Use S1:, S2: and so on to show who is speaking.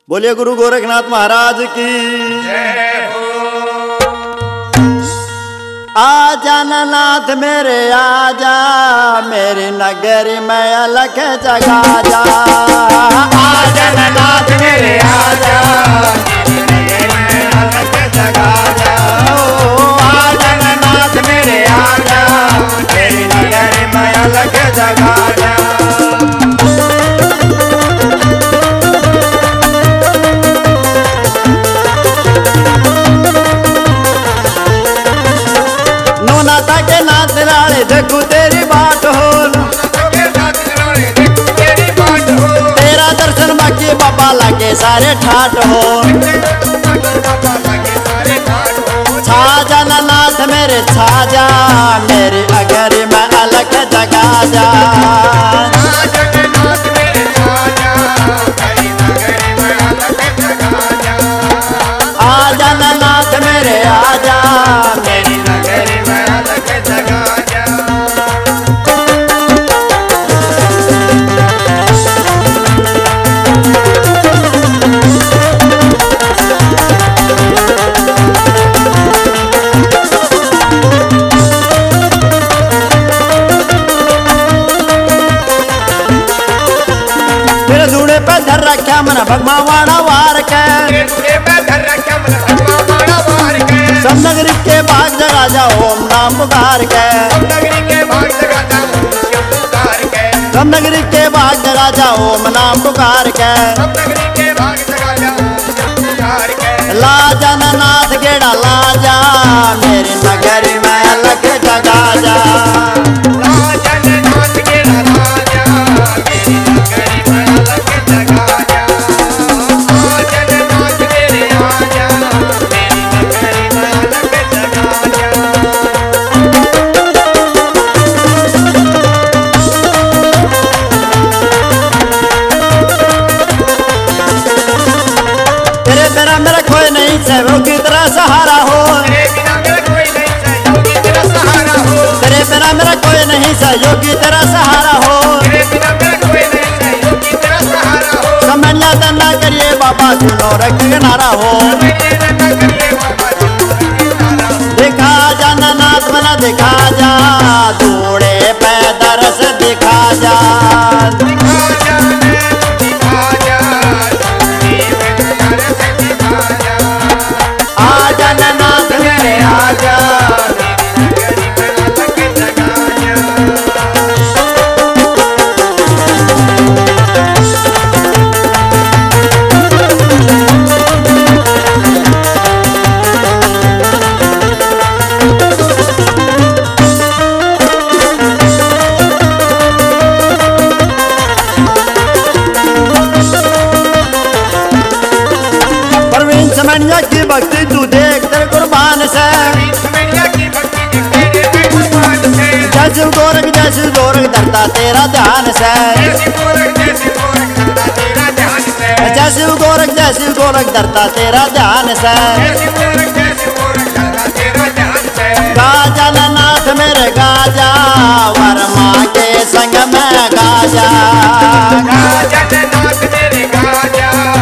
S1: बोलिए गुरु गोरखनाथ महाराज की। आजा नाथ मेरे आजा, मेरी नगरी में अलख जगा जा। आजा नाथ मेरे आजा, मेरी नगरी में अलख जगा जा। आजा नाथ मेरे आजा, मेरी नगरी में अलख जगा जा। देखू तेरी बाट हो, तेरा दर्शन बाकी बाबा लागे सारे ठाट हो। छाजा नाथ मेरे छाजा, मेरी अगरी में अलग जगा जा। आजा नाथ मेरे आजा, मेरी नगरी में अलग जगा जा। धर रखा मन भगवान वार के, सब नगरी के भाग जगा जा ओम नाम पुकार के। सब नगरी के भाग जगा जा ओम नाम पुकार के। लाजा नाथ गेड़ा लाजा, मेरी नगरी में अलग जगा जा। मेरा कोई नहीं सहयोग की तरह सहारा हो, तेरे बिना मेरा कोई नहीं सहयोग की तरह सहारा हो। समझना दन्ना करिए बाबा सुनो रख नारा हो। दिखा जा नाथ मना दिखा जा, दूड़े पे दरस दिखा जा। आजा नाथ मेरे आजा, परवीन समनिया की भक्ति तू देख तेरे कुर्बान से। जैसे गोरख धरता तेरा ध्यान से। जैसे गोरख धरता तेरा ध्यान से। गाजा नाथ मेरे गाजा, वर्मा के संग में गाजा।
S2: नाथ मेरे गाजा,